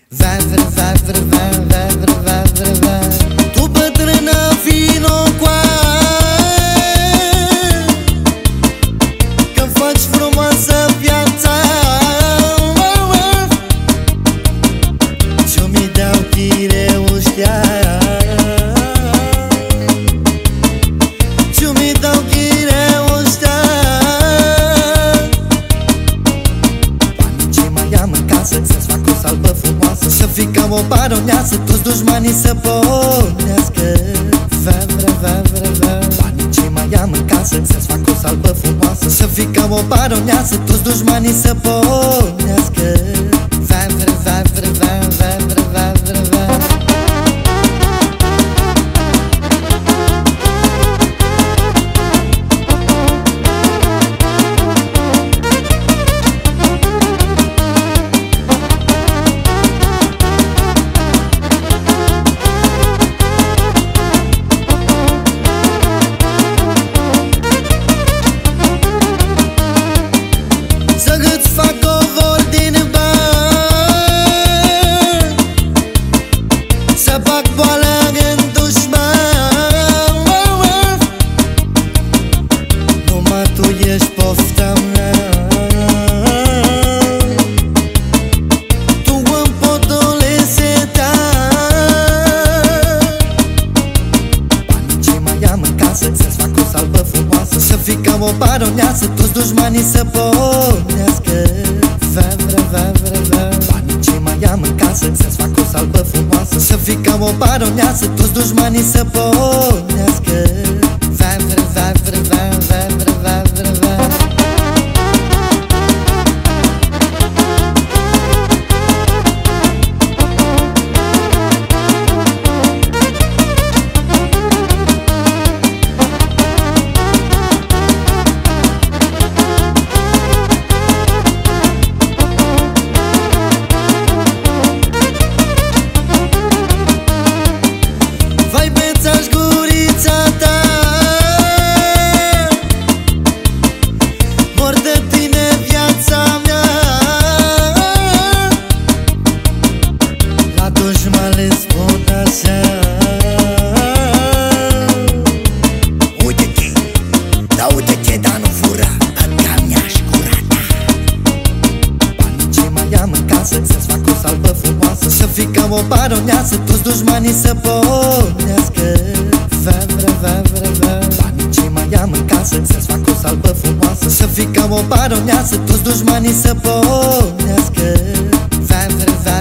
Tu bătrână vino coaie, că faci frumoasă viața. Ce-mi dau chireu ăștia, ce-mi dau chireu ăștia. Banii ce mai am în casă, să-ți fac o salbă frumoasă, să fii ca o baroneasă, toți dușmanii să pornească. Banii ce mai am în casă, să-ți fac o salbă frumoasă, să fii ca o baroneasă, toți dușmanii să pornească. Să-ți fac covor din bani, să bag boală în dușman. Numai tu ești pofta mea, tu îmi podolește ta. Banii ce mai am în casă, să-ți fac o salbă frumoasă, să fii ca o baroneasă, toți dușmanii să pornească. Banii ce mai am în casă, să-ți fac o salbă frumoasă, să fii ca o baroneasă, toți dușmanii să pornească. Vai bețaș gurița ta, mor de tine viața mea. La dușman le spun așa: uite-te, da uite-te, dar nu fura, că mi-aș gura ta. Banii ce mai am în casă, să-ți fac o salbă frumoasă, să fii ca o baroneasă, toți dușmanii să pornească. Banii ce mai am în casă, să-ți fac o salbă frumoasă, să fii ca o baroneasă, toți dușmanii să pornească.